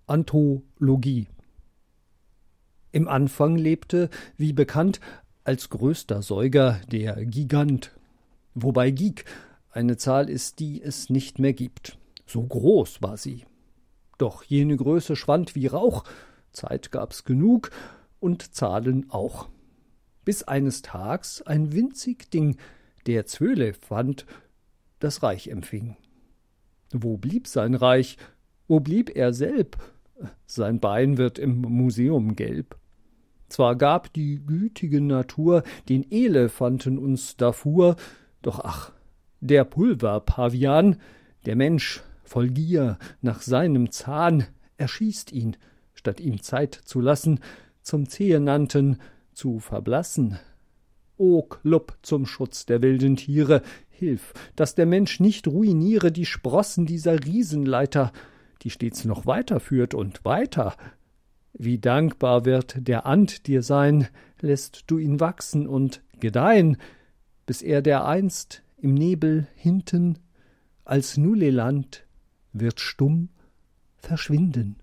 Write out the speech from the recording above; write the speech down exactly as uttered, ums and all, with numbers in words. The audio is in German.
Anthologie. Im Anfang lebte, wie bekannt, als größter Säuger der Gigant, wobei Gig eine Zahl ist, die es nicht mehr gibt. So groß war sie. Doch jene Größe schwand wie Rauch, Zeit gab's genug und Zahlen auch. Bis eines Tags ein winzig Ding, der Zölephant, das Reich empfing. Wo blieb sein Reich? Wo blieb er selb? Sein Bein wird im Museum gelb. Zwar gab die gütige Natur den Elephanten uns Darfur, doch ach, der Pulverpavian, der Mensch voll Gier nach seinem Zahn, erschießt ihn, statt ihm Zeit zu lassen, zum Zehenannten zu verblassen. O Klub zum Schutz der wilden Tiere, hilf, dass der Mensch nicht ruiniere die Sprossen dieser Riesenleiter, die stets noch weiter führt und weiter. Wie dankbar wird der Ant dir sein, lässt du ihn wachsen und gedeihen, bis er dereinst im Nebel hinten als Nulleland wird stumm verschwinden.